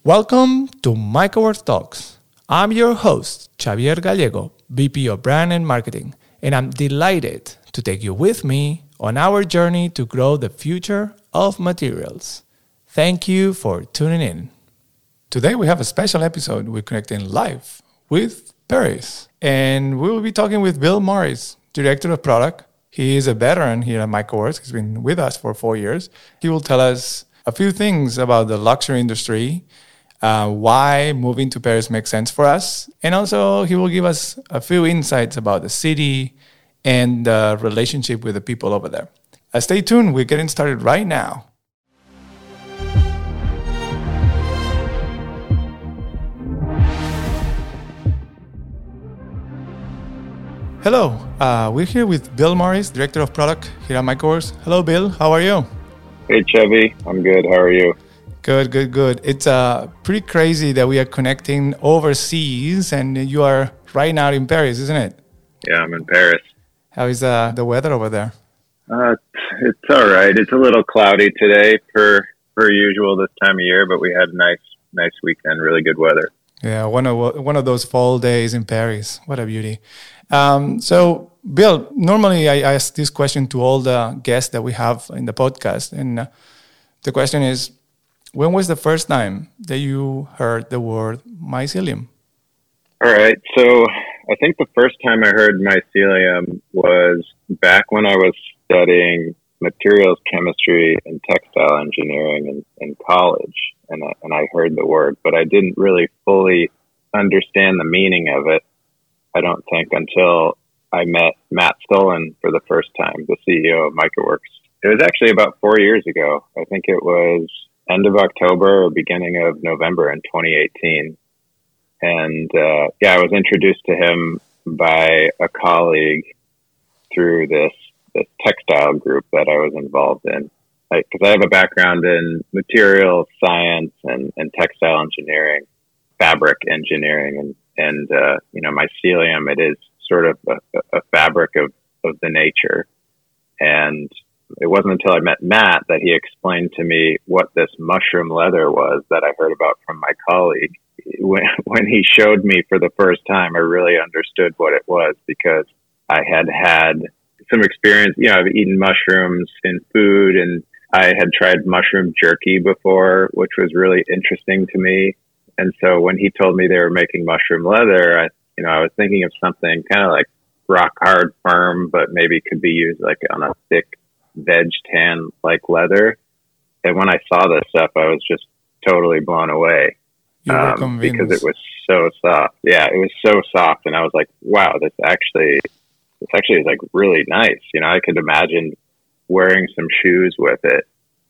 Welcome to MicroWorks Talks. I'm your host, Xavier Gallego, VP of Brand and Marketing, and I'm delighted to take you with me on our journey to grow the future of materials. Thank you for tuning in. Today we have a special episode. We're connecting live with Paris, and we will be talking with Bill Morris, Director of Product. He is a veteran here at MicroWorks. He's been with us for 4 years. He will tell us a few things about the luxury industry, why moving to Paris makes sense for us. And also he will give us a few insights about the city and the relationship with the people over there. Stay tuned. We're getting started right now. Hello. We're here with Bill Morris, Director of Product here at MicroWorks. Hello, Bill. How are you? Hey, Chevy. I'm good. How are you? Good. It's pretty crazy that we are connecting overseas and you are right now in Paris, isn't it? Yeah, I'm in Paris. How is the weather over there? It's all right. It's a little cloudy today per usual this time of year, but we had a nice weekend, really good weather. Yeah, one of those fall days in Paris. What a beauty. So, Bill, normally I ask this question to all the guests that we have in the podcast. And the question is, when was the first time that you heard the word mycelium? All right. So I think the first time I heard mycelium was back when I was studying materials chemistry and textile engineering in college. And I heard the word, but I didn't really fully understand the meaning of it, I don't think, until I met Matt Stolen for the first time, the CEO of MicroWorks. It was actually about 4 years ago. I think it was end of October or beginning of November in 2018. And I was introduced to him by a colleague through this textile group that I was involved in. Because I have a background in material science and textile engineering, fabric engineering, and mycelium, it is sort of a fabric of the nature. And it wasn't until I met Matt that he explained to me what this mushroom leather was that I heard about from my colleague. When he showed me for the first time, I really understood what it was because I had some experience. I've eaten mushrooms in food, and I had tried mushroom jerky before, which was really interesting to me. And so when he told me they were making mushroom leather, I was thinking of something kind of like rock hard, firm, but maybe could be used like on a thick veg tan like leather. And when I saw this stuff, I was just totally blown away because it was so soft. Yeah, it was so soft, and I was like, "Wow, this actually is like really nice." I could imagine wearing some shoes with it,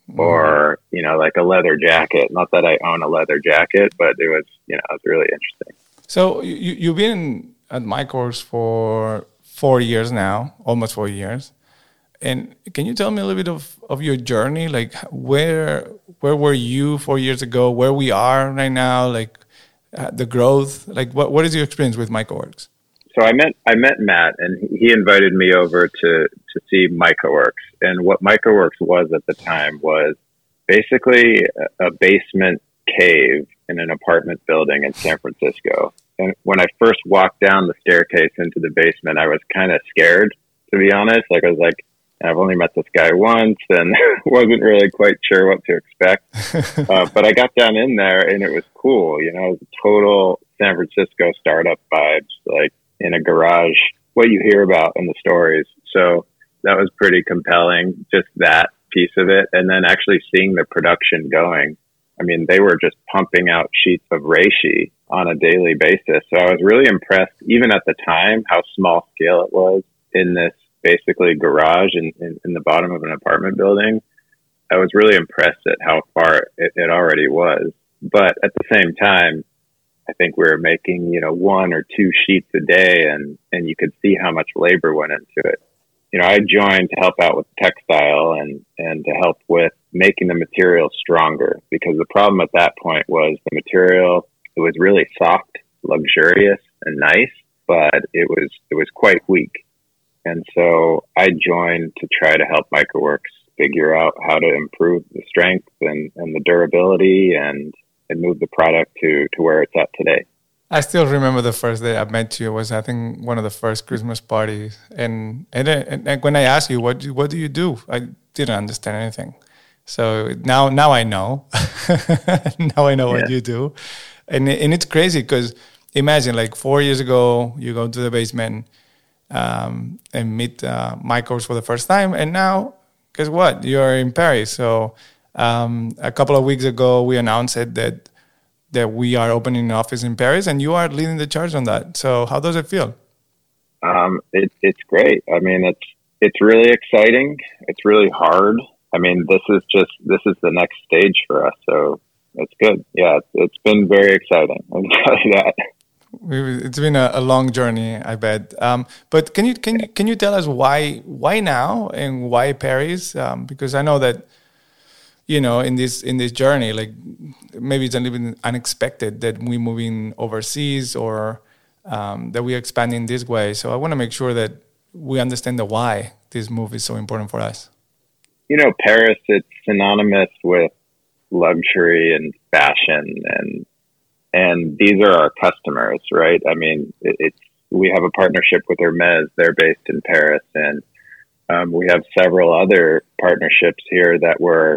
or like a leather jacket. Not that I own a leather jacket, but it was it was really interesting. So you've been at MicroWorks for 4 years now, almost 4 years. And can you tell me a little bit of your journey? Like where were you 4 years ago? Where we are right now? Like the growth? Like what is your experience with MicroWorks? So I met Matt, and he invited me over to see MicroWorks. And what MicroWorks was at the time was basically a basement cave in an apartment building in San Francisco. And when I first walked down the staircase into the basement, I was kind of scared, to be honest. Like I was like, I've only met this guy once and wasn't really quite sure what to expect. But I got down in there and it was cool. It was a total San Francisco startup vibes, like in a garage, what you hear about in the stories. So that was pretty compelling, just that piece of it. And then actually seeing the production going. I mean, they were just pumping out sheets of reishi on a daily basis. So I was really impressed, even at the time, how small scale it was in this basically garage in the bottom of an apartment building. I was really impressed at how far it already was. But at the same time, I think we were making, 1 or 2 sheets a day, and you could see how much labor went into it. I joined to help out with textile and to help with making the material stronger, because the problem at that point was the material, it was really soft, luxurious, and nice, but it was quite weak. And so I joined to try to help MicroWorks figure out how to improve the strength and the durability and and move the product to where it's at today. I still remember the first day I met you. It was, I think, one of the first Christmas parties. And when I asked you, what do you do? I didn't understand anything. So now I know. Now I know what you do. And it's crazy because imagine like 4 years ago, you go to the basement and meet Michaels for the first time. And now, guess what? You're in Paris. So a couple of weeks ago, we announced it that we are opening an office in Paris, and you are leading the charge on that. So how does it feel? It's great. I mean, it's really exciting. It's really hard. I mean, this is the next stage for us. So it's good. Yeah, it's been very exciting. I can tell you that. It's been a long journey, I bet. But can you tell us why now and why Paris? Because I know that, you know, in this journey, like maybe it's a little bit unexpected that we're moving overseas or that we're expanding this way. So I want to make sure that we understand the why this move is so important for us. You know, Paris, it's synonymous with luxury and fashion, and these are our customers, right? I mean, we have a partnership with Hermès. They're based in Paris, and we have several other partnerships here that we're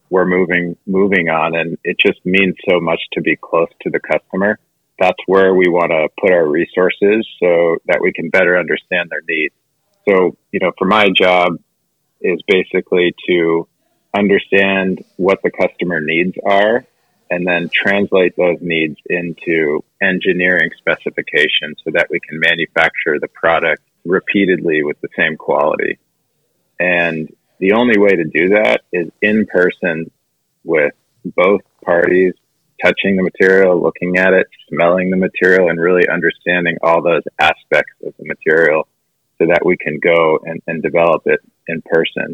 moving on, and it just means so much to be close to the customer. That's where we want to put our resources so that we can better understand their needs. So, you know, for my job is basically to understand what the customer needs are and then translate those needs into engineering specifications so that we can manufacture the product repeatedly with the same quality. And the only way to do that is in person with both parties, touching the material, looking at it, smelling the material, and really understanding all those aspects of the material so that we can go and develop it in person.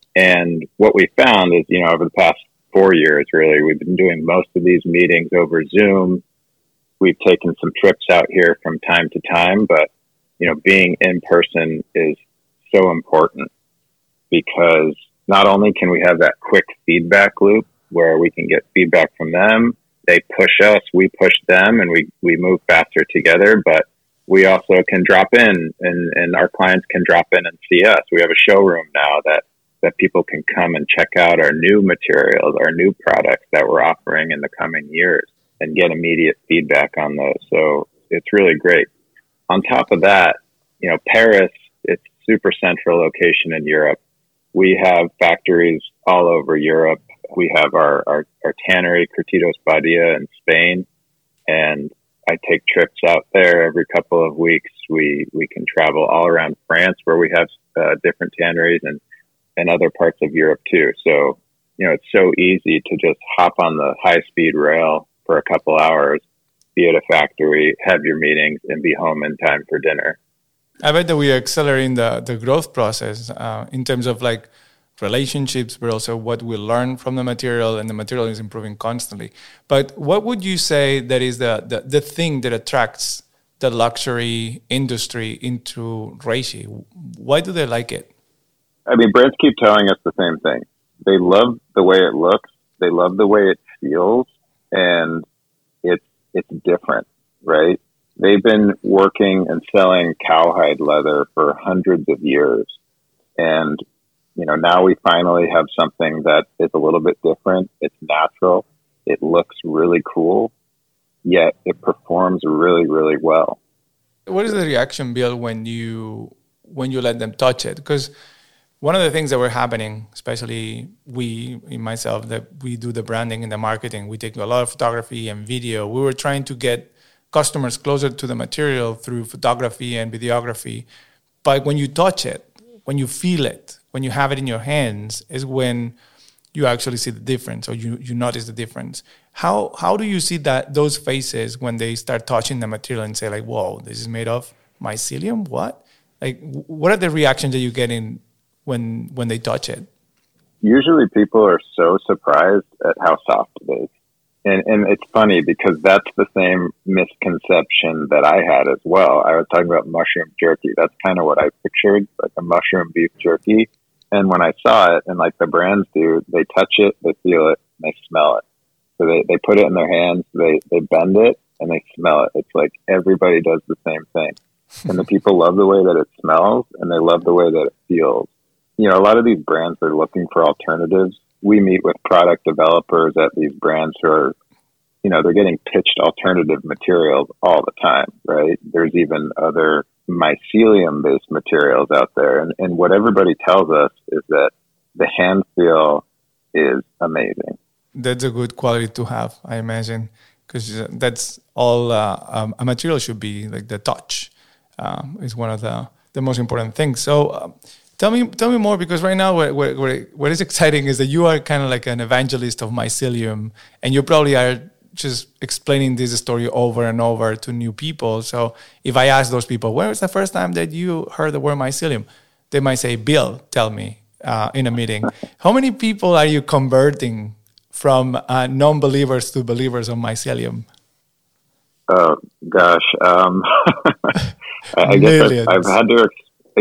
And what we found is, you know, over the past 4 years, really, we've been doing most of these meetings over Zoom. We've taken some trips out here from time to time, but, you know, being in person is so important because not only can we have that quick feedback loop where we can get feedback from them, they push us, we push them, and we move faster together, but we also can drop in and our clients can drop in and see us. We have a showroom now that people can come and check out our new materials, our new products that we're offering in the coming years and get immediate feedback on those. So it's really great. On top of that, you know, Paris, it's a super central location in Europe. We have factories all over Europe. We have our tannery, Curtidos Badia in Spain, and I take trips out there every couple of weeks. We can travel all around France where we have different tanneries and other parts of Europe too. So, you know, it's so easy to just hop on the high-speed rail for a couple hours, be at a factory, have your meetings, and be home in time for dinner. I bet that we are accelerating the growth process in terms of like relationships, but also what we learn from the material, and the material is improving constantly. But what would you say that is the thing that attracts the luxury industry into Reishi? Why do they like it? I mean, brands keep telling us the same thing. They love the way it looks. They love the way it feels, and it's different, right? They've been working and selling cowhide leather for hundreds of years. And, you know, now we finally have something that is a little bit different. It's natural. It looks really cool, yet it performs really, really well. What is the reaction, Bill, when you let them touch it? Because one of the things that were happening, especially myself, that we do the branding and the marketing, we take a lot of photography and video. We were trying to get customers closer to the material through photography and videography. But when you touch it, when you feel it, when you have it in your hands, is when you actually see the difference, or you notice the difference. How do you see those faces when they start touching the material and say like, whoa, this is made of mycelium? What? Like, what are the reactions that you get in when they touch it? Usually people are so surprised at how soft it is. And it's funny because that's the same misconception that I had as well. I was talking about mushroom jerky. That's kind of what I pictured, like a mushroom beef jerky. And when I saw it, and like the brands do, they touch it, they feel it, and they smell it. So they put it in their hands, they bend it, and they smell it. It's like everybody does the same thing. And the people love the way that it smells, and they love the way that it feels. You know, a lot of these brands are looking for alternatives. We meet with product developers at these brands who are, you know, they're getting pitched alternative materials all the time, right? There's even other mycelium-based materials out there. And what everybody tells us is that the hand feel is amazing. That's a good quality to have, I imagine, because that's all a material should be. Like the touch is one of the most important things. So tell me more, because right now what is exciting is that you are kind of like an evangelist of mycelium, and you probably are just explaining this story over and over to new people. So if I ask those people, when was the first time that you heard the word mycelium? They might say, Bill, tell me in a meeting. How many people are you converting from non-believers to believers on mycelium? Oh, gosh. I guess I've had to,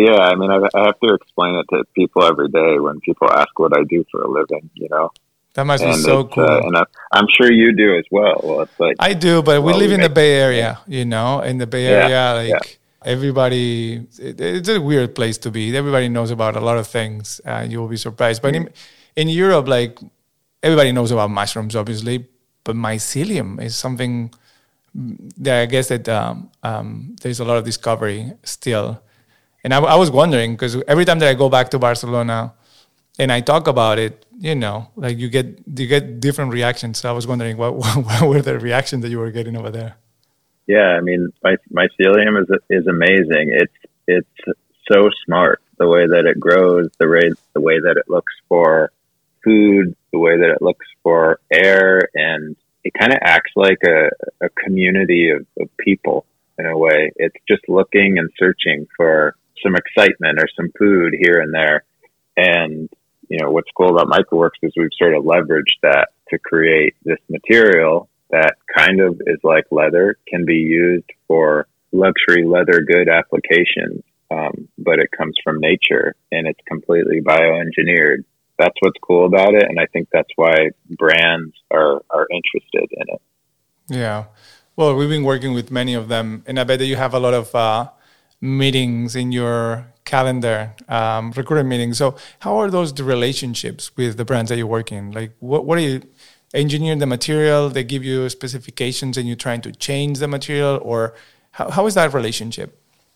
I have to explain it to people every day when people ask what I do for a living, you know. That must be so cool. And I'm sure you do as well. Well, it's like I do, but we live in the Bay Area, you know. In the Bay Area, everybody, it's a weird place to be. Everybody knows about a lot of things. You will be surprised. But in Europe, like, everybody knows about mushrooms, obviously, but mycelium is something that I guess that there's a lot of discovery still. And I was wondering, because every time that I go back to Barcelona and I talk about it, you know, like you get different reactions. So I was wondering what were the reactions that you were getting over there? Yeah, I mean, mycelium is amazing. It's so smart, the way that it grows, the way that it looks for food, the way that it looks for air, and it kind of acts like a community of people in a way. It's just looking and searching for some excitement or some food here and there. And, you know, what's cool about MycoWorks is we've sort of leveraged that to create this material that kind of is like leather, can be used for luxury leather good applications, but it comes from nature and it's completely bioengineered. That's what's cool about it, and I think that's why brands are interested in it. Yeah. Well, we've been working with many of them, and I bet that you have a lot of meetings in your calendar, recruitment meetings. So how are the relationships with the brands that you're working? Like, what are you engineering the material? They give you specifications and you're trying to change the material, or how is that relationship?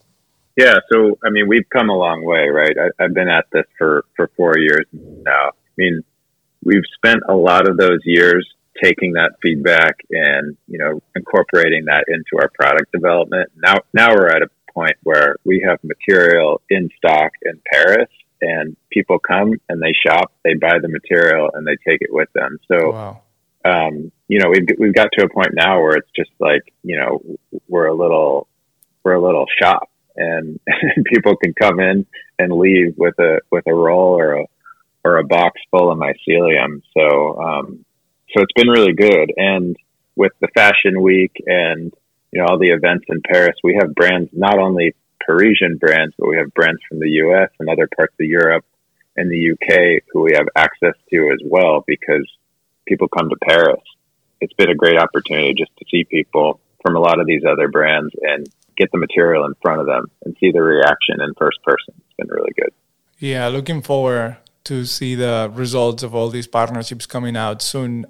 Yeah, so, I mean, we've come a long way, right? I've been at this for 4 years now. I mean, we've spent a lot of those years taking that feedback and, you know, incorporating that into our product development. Now we're at a point where we have material in stock in Paris, and people come and they shop, they buy the material, and they take it with them. So, wow. You know, we've got to a point now where it's just like, you know, we're a little shop. And people can come in and leave with a roll or a box full of mycelium. So it's been really good. And with the Fashion Week and, you know, all the events in Paris, we have brands, not only Parisian brands, but we have brands from the US and other parts of Europe and the UK who we have access to as well, because people come to Paris. It's been a great opportunity just to see people from a lot of these other brands and get the material in front of them and see the reaction in first person. It's been really good. Yeah, looking forward to see the results of all these partnerships coming out soon.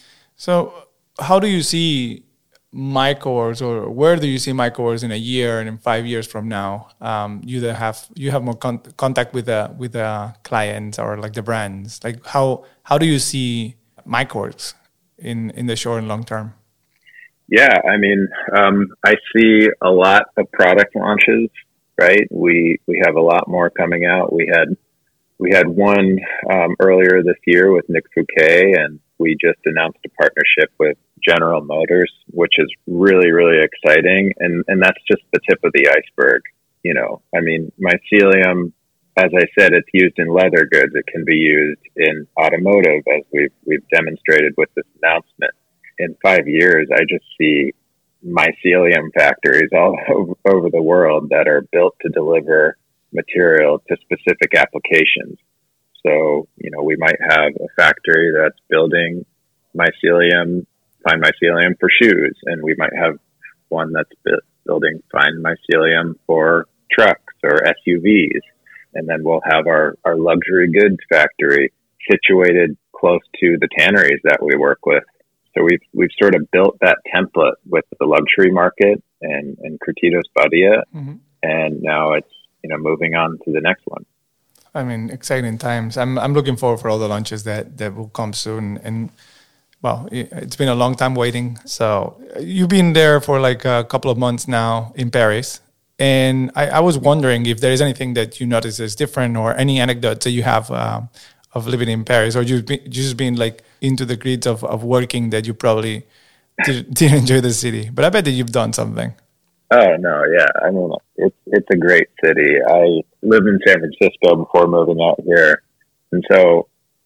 So how do you see MycoWorks, or where do you see MycoWorks in a year and in 5 years from now? You have more contact with the clients or like the brands. Like how do you see MycoWorks in the short and long term? Yeah, I mean, I see a lot of product launches, right? We have a lot more coming out. We had one earlier this year with Nick Fouquet, and we just announced a partnership with General Motors, which is really, really exciting. And that's just the tip of the iceberg. You know, I mean, mycelium, as I said, it's used in leather goods. It can be used in automotive, as we've demonstrated with this announcement. In 5 years, I just see mycelium factories all over the world that are built to deliver material to specific applications. So, you know, we might have a factory that's building mycelium, fine mycelium for shoes, and we might have one that's building fine mycelium for trucks or SUVs. And then we'll have our luxury goods factory situated close to the tanneries that we work with. So we've sort of built that template with the luxury market and Curtidos Badia, and now it's moving on to the next one. I mean, exciting times. I'm looking forward for all the launches that will come soon. And well, it's been a long time waiting. So you've been there for like a couple of months now in Paris. And I was wondering if there is anything that you notice is different or any anecdotes that you have of living in Paris, or you've just been like into the grids of working that you probably didn't enjoy the city. But I bet that you've done something. Oh, no, yeah. I mean, it's a great city. I lived in San Francisco before moving out here. And so,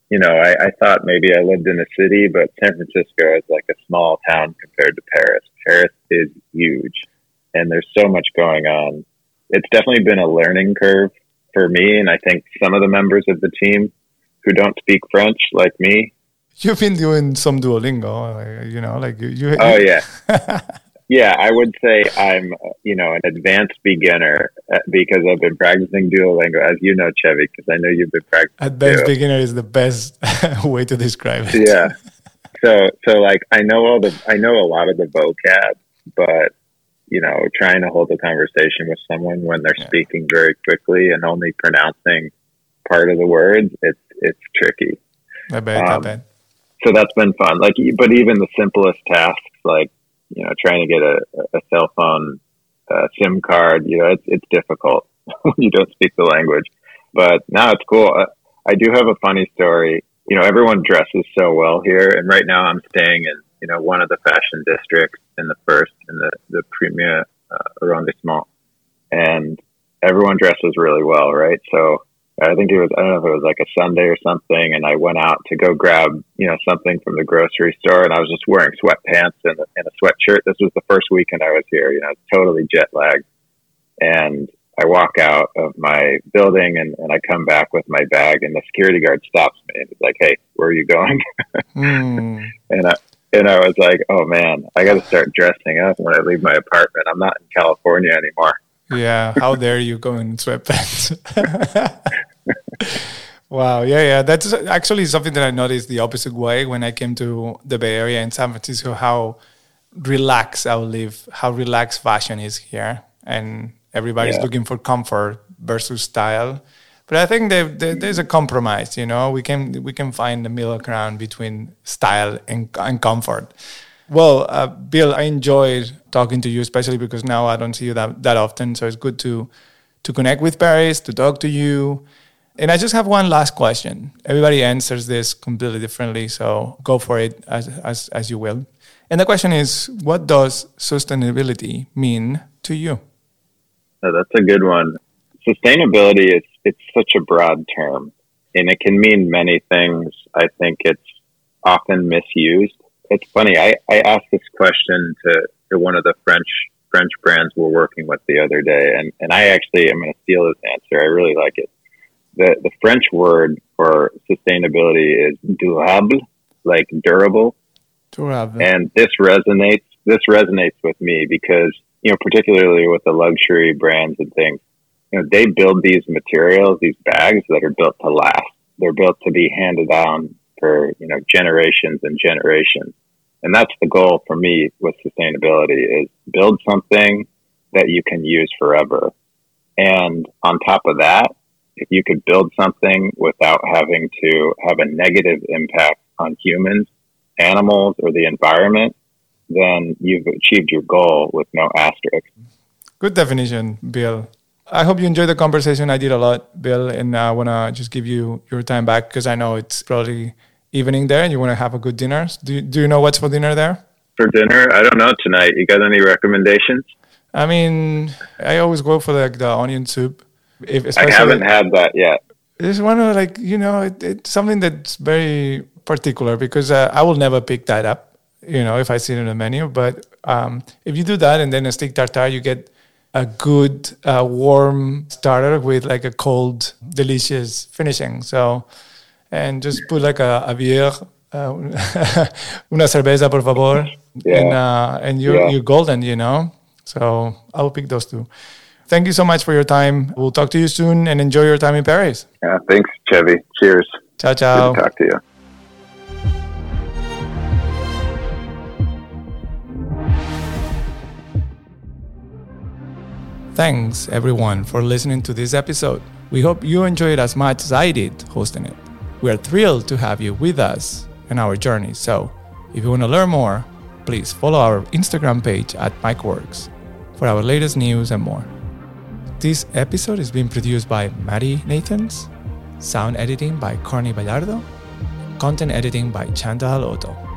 I thought maybe I lived in a city, but San Francisco is like a small town compared to Paris. Paris is huge, and there's so much going on. It's definitely been a learning curve for me, and I think some of the members of the team who don't speak French, like me. You've been doing some Duolingo, like you. Oh, yeah. Yeah, I would say I'm, an advanced beginner because I've been practicing Duolingo, as you know, Chevy, because I know you've been practicing. Advanced beginner is the best way to describe it. Yeah. So like I know a lot of the vocab, but trying to hold a conversation with someone when they're speaking very quickly and only pronouncing part of the words, it's tricky. I bet. So that's been fun. Like, but even the simplest tasks, like trying to get a cell phone SIM card, it's difficult when you don't speak the language. But now it's cool. I do have a funny story. Everyone dresses so well here, and right now I'm staying in one of the fashion districts in the Premier arrondissement, and everyone dresses really well, right? So I think I don't know if it was like a Sunday or something, and I went out to go grab, something from the grocery store, and I was just wearing sweatpants and a sweatshirt. This was the first weekend I was here, totally jet lagged. And I walk out of my building and I come back with my bag, and the security guard stops me and he's like, "Hey, where are you going?" And I was like, "Oh man, I got to start dressing up when I leave my apartment. I'm not in California anymore." Yeah, how dare you go in sweatpants? Wow, yeah. That's actually something that I noticed the opposite way when I came to the Bay Area in San Francisco, how relaxed I live, how relaxed fashion is here. And everybody's looking for comfort versus style. But I think there's a compromise, We can find the middle ground between style and comfort. Well, Bill, I enjoyed talking to you, especially because now I don't see you that often. So it's good to connect with Paris, to talk to you. And I just have one last question. Everybody answers this completely differently, so go for it as you will. And the question is, what does sustainability mean to you? Oh, that's a good one. Sustainability it's such a broad term, and it can mean many things. I think it's often misused. It's funny. I asked this question to one of the French brands we're working with the other day, and I actually am going to steal this answer. I really like it. The French word for sustainability is durable, like durable. Durable. And this resonates with me because, particularly with the luxury brands and things, they build these materials, these bags that are built to last. They're built to be handed down for, generations and generations. And that's the goal for me with sustainability is build something that you can use forever. And on top of that, if you could build something without having to have a negative impact on humans, animals, or the environment, then you've achieved your goal with no asterisk. Good definition, Bill. I hope you enjoyed the conversation. I did a lot, Bill, and I want to just give you your time back because I know it's probably evening there and you want to have a good dinner. Do you know what's for dinner there? For dinner? I don't know tonight. You got any recommendations? I mean, I always go for the onion soup. I haven't had that yet. It's one of it's something that's very particular because I will never pick that up, if I see it in the menu. But if you do that and then a steak tartare, you get a good warm starter with like a cold, delicious finishing. So, and just put like a bière una cerveza, por favor. Yeah. And you're golden, you know. So I'll pick those two. Thank you so much for your time. We'll talk to you soon and enjoy your time in Paris. Yeah, thanks, Chevy. Cheers. Ciao, ciao. Good to talk to you. Thanks, everyone, for listening to this episode. We hope you enjoyed as much as I did hosting it. We are thrilled to have you with us in our journey. So, if you want to learn more, please follow our Instagram page at MikeWorks for our latest news and more. This episode is being produced by Maddie Nathans, sound editing by Corny Ballardo, content editing by Chantal Otto.